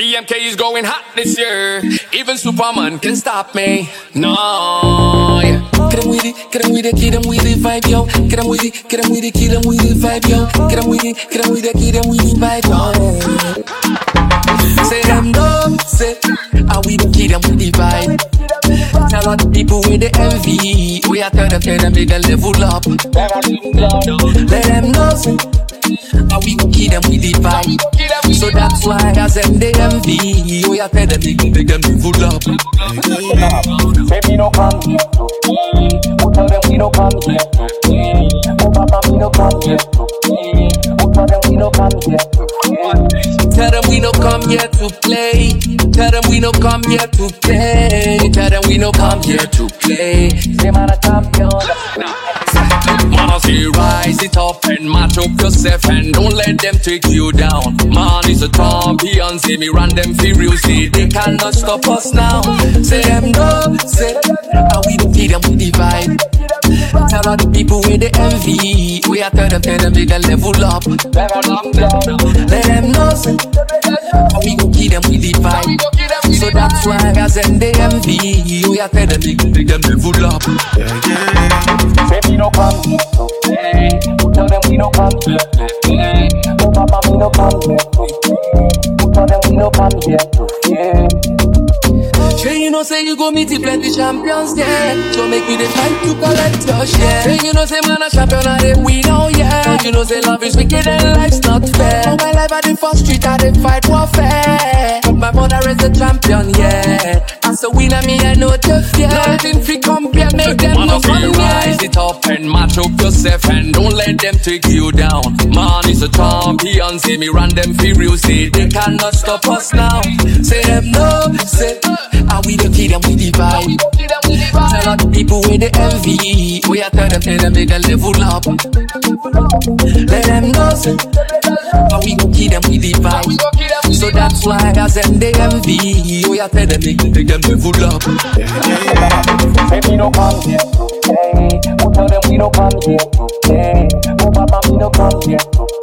BMK is going hot this year. Even Superman can stop me. No, yeah. Get 'em with it, get 'em with it, get 'em with it vibe, yo. Get 'em with it, get 'em with it, get 'em with it vibe, yo. Get 'em with it, get 'em with it, get 'em with it vibe, yo. Say them no, say, how we don't get 'em with the vibe. Tell all the people with the envy, we are tell them make a level up. Let them know, say, how we gon' keep them with the vibe. So that's why as them they envy, we are tell them make them level up. Baby, no come here. Who tell them we no come here? Oh, papa, we no come here. Who tell them we no come here? Tell them we no come here to play. Tell them we no come here to play. Tell them we no come here to play. Say man a champion. Man, I say rise it up and match up yourself and don't let them take you down. Man is a champion, see me run them furious, see they cannot stop us now. Say them no, say how we don't feed them with the vibe. Tell all the people with the envy, we are tell them make a level up. Let them know, say how we gon' keep them with the vibe. So that's why as them they envy, we are tell them make them level up. Baby, no come here. Who tell them we no come here? Oh, papa, we no come here. Who tell them we no come here? Sure you know say you go meet the plenty champions there. So make me the fight to collect your share. Sure you know say man a champion and they win oh yeah. You know say love is wicked and life's not fair. All my life I did for street I did fight warfare. But my mother is a champion yeah. And so winner me I know the fear. Nothing free compare make them Man, no I say come rise here. it up and match up yourself and don't let them take you down. Man is a champion, see me run them furious, see they cannot stop us now. Say them no, say how we don't keep them with the vibe. Tell all the people with the envy, we are tell them make a level up. Let them know, say how we gon' keep them with the vibe. So that's why as them they envy, we are tell them make them level up. Baby, no come here. Who tell them we no come here? Oh, papa, we no come here.